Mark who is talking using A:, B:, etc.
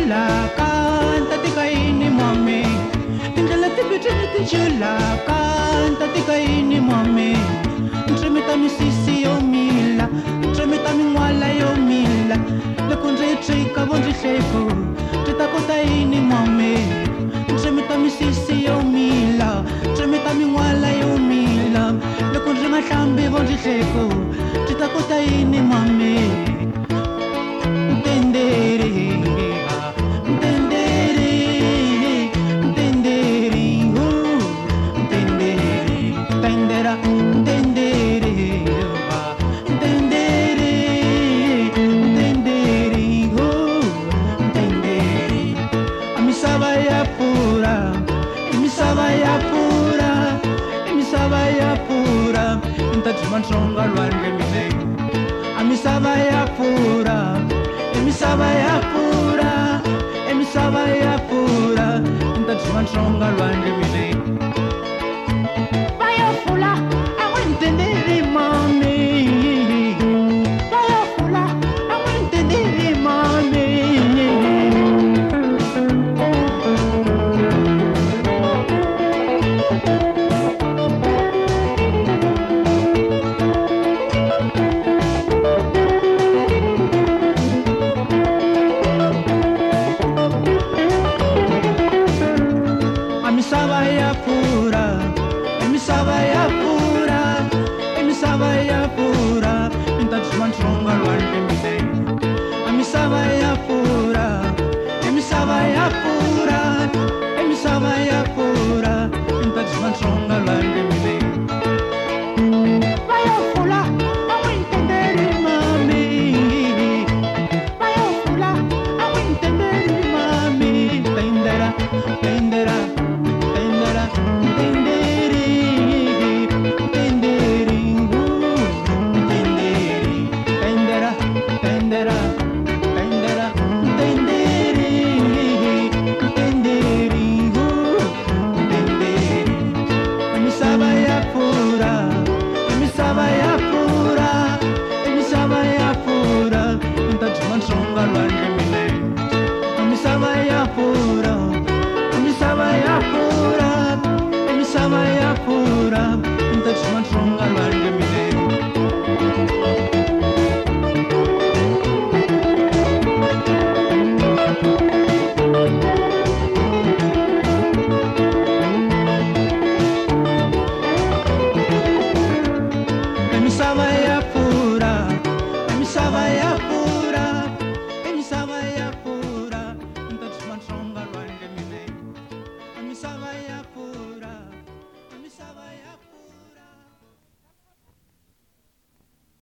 A: chula canta tikaini mame tindlela tibitini tichula canta tikaini mame ntremeta misisi yomila ntremeta mingwala yomila loko ndzi trika vo ndzi hleko ndzi ta kota yini mame ntremeta misisi yomila ntremeta mingwala yomila loko ndzi nga hlambi vo ndzi hleko ndzi ta kota yini mame Manchonga lwandle mine amisava ya pura emisava ya pura emisava ya pura ntati manchonga lwandle mine bayafula awentendele mami bayafula awentendele mami emisava ya pura emisava ya pura ntati manchonga lwandle mine emisava ya pura emisava ya pura emisava ya pura ntati manchonga lwandle mine bayafula awentendele mami bayafula awentendele mami tendera tendera that